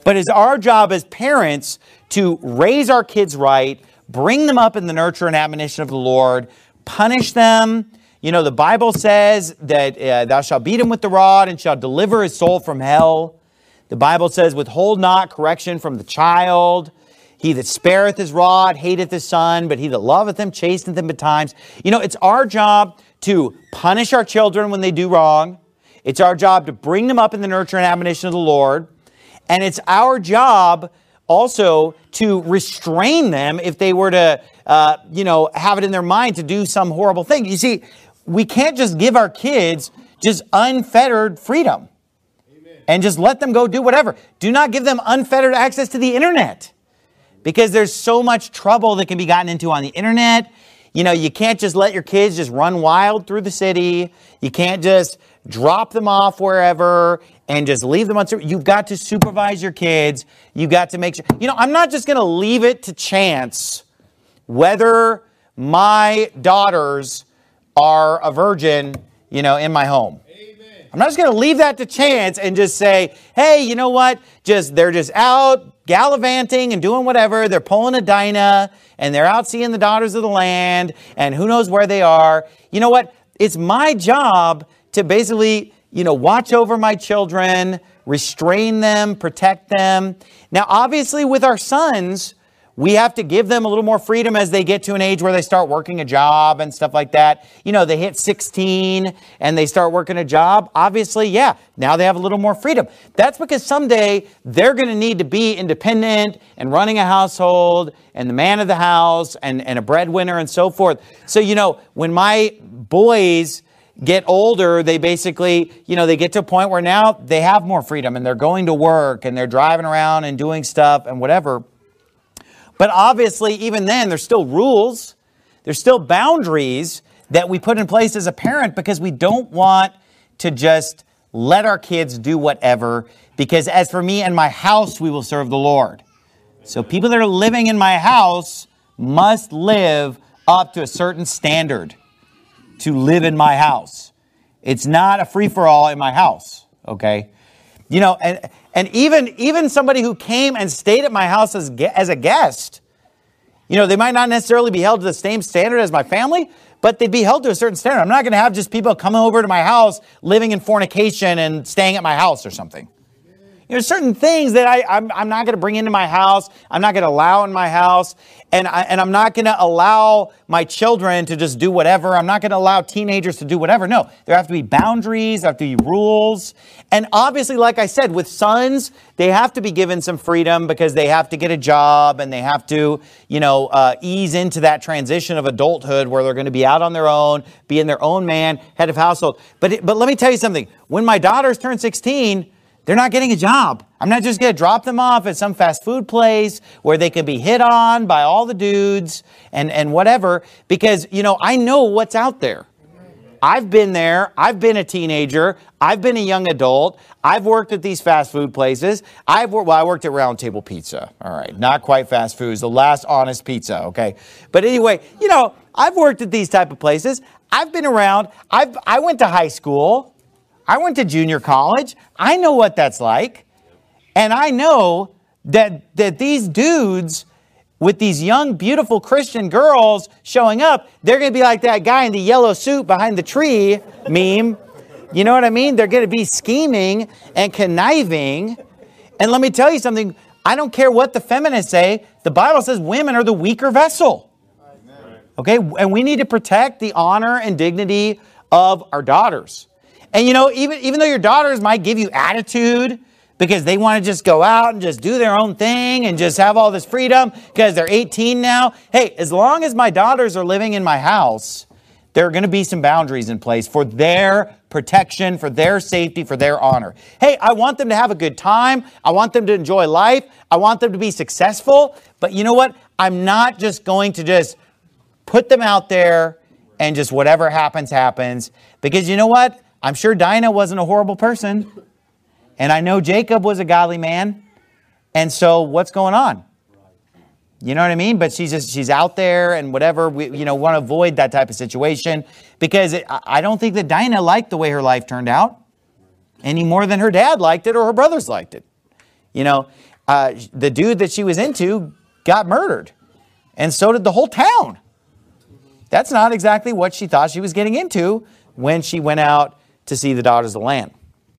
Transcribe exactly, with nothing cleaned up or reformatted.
But it's our job as parents to raise our kids right, bring them up in the nurture and admonition of the Lord, punish them. You know, the Bible says that uh, thou shalt beat him with the rod and shalt deliver his soul from hell. The Bible says, withhold not correction from the child. He that spareth his rod hateth his son, but he that loveth him chasteneth him betimes. You know, it's our job to punish our children when they do wrong. It's our job to bring them up in the nurture and admonition of the Lord. And it's our job also to restrain them if they were to, uh, you know, have it in their mind to do some horrible thing. You see, we can't just give our kids just unfettered freedom. Amen. And just let them go do whatever. Do not give them unfettered access to the internet, because there's so much trouble that can be gotten into on the internet. You know, you can't just let your kids just run wild through the city. You can't just drop them off wherever and just leave them on. You've got to supervise your kids. You've got to make sure. You know, I'm not just going to leave it to chance whether my daughters are a virgin, you know, in my home. Amen. I'm not just going to leave that to chance and just say, hey, you know what? Just they're just out gallivanting and doing whatever. They're pulling a Dinah and they're out seeing the daughters of the land and who knows where they are. You know what? It's my job to basically, you know, watch over my children, restrain them, protect them. Now, obviously, with our sons, we have to give them a little more freedom as they get to an age where they start working a job and stuff like that. You know, they hit sixteen and they start working a job. Obviously, yeah, now they have a little more freedom. That's because someday they're going to need to be independent and running a household and the man of the house and, and a breadwinner and so forth. So, you know, when my boys get older, they basically, you know, they get to a point where now they have more freedom and they're going to work and they're driving around and doing stuff and whatever. But obviously, even then, there's still rules. There's still boundaries that we put in place as a parent because we don't want to just let our kids do whatever. Because as for me and my house, we will serve the Lord. So people that are living in my house must live up to a certain standard to live in my house. It's not a free-for-all in my house, okay? You know, and and even even somebody who came and stayed at my house as as a guest, you know, they might not necessarily be held to the same standard as my family, but they'd be held to a certain standard. I'm not going to have just people coming over to my house, living in fornication and staying at my house or something. You know, certain things that I, I'm, I'm not going to bring into my house. I'm not going to allow in my house. And, I, and I'm not going to allow my children to just do whatever. I'm not going to allow teenagers to do whatever. No, there have to be boundaries. There have to be rules. And obviously, like I said, with sons, they have to be given some freedom because they have to get a job and they have to, you know, uh, ease into that transition of adulthood where they're going to be out on their own, being their own man, head of household. But, it, but let me tell you something. When my daughters turn sixteen, they're not getting a job. I'm not just going to drop them off at some fast food place where they can be hit on by all the dudes and, and whatever, because, you know, I know what's out there. I've been there. I've been a teenager. I've been a young adult. I've worked at these fast food places. I've worked, well, I worked at Round Table Pizza. All right. Not quite fast food. It's the last honest pizza. Okay. But anyway, you know, I've worked at these type of places. I've been around. I've, I went to high school. I went to junior college. I know what that's like. And I know that, that these dudes with these young, beautiful Christian girls showing up, they're going to be like that guy in the yellow suit behind the tree meme. You know what I mean? They're going to be scheming and conniving. And let me tell you something. I don't care what the feminists say. The Bible says women are the weaker vessel. Okay? And we need to protect the honor and dignity of our daughters. And you know, even, even though your daughters might give you attitude because they want to just go out and just do their own thing and just have all this freedom because they're eighteen now. Hey, as long as my daughters are living in my house, there are going to be some boundaries in place for their protection, for their safety, for their honor. Hey, I want them to have a good time. I want them to enjoy life. I want them to be successful. But you know what? I'm not just going to just put them out there and just whatever happens, happens. Because you know what? I'm sure Dinah wasn't a horrible person. And I know Jacob was a godly man. And so what's going on? You know what I mean? But she's just, she's out there and whatever. We, you know, want to avoid that type of situation. Because it, I don't think that Dinah liked the way her life turned out any more than her dad liked it or her brothers liked it. You know, uh, the dude that she was into got murdered. And so did the whole town. That's not exactly what she thought she was getting into when she went out to see the daughters of the land.